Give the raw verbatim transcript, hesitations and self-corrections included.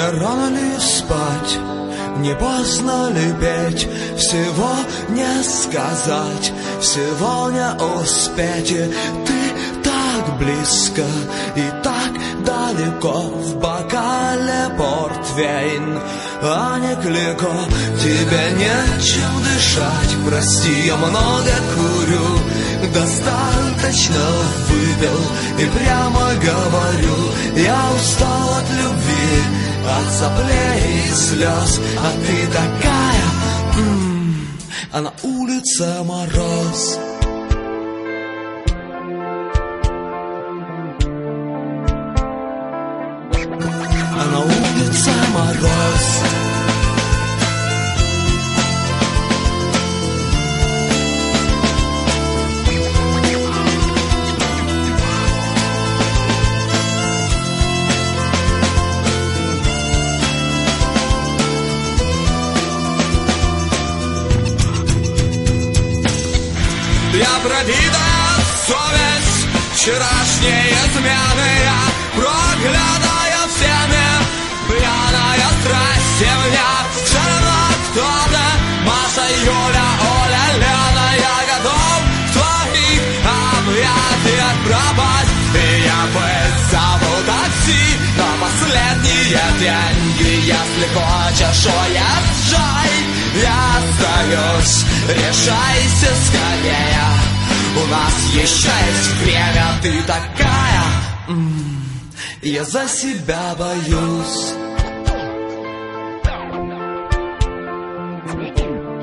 рано ли спать, не поздно ли петь, всего не сказать, всего не успеть. И ты так близко и так далеко, в бокале портвейн, а не клико. Тебе нечем дышать, прости, я много курю, достаточно выпил и прямо говорю, я устал от любви, от соплей и слез, а ты такая, м-м, а на улице мороз. А на улице мороз. Я пробитая совесть, вчерашние измены, я проклятая всеми, пьяная страсть и меня все равно кто-то. Маша, Юля, Оля, Лена, я готов в твоих объятиях пропасть. И я бы забыл такси на последние деньги. Если хочешь уезжай, я остаюсь, решайся скорее, у нас еще есть время. Ты такая, м-м, я за себя боюсь.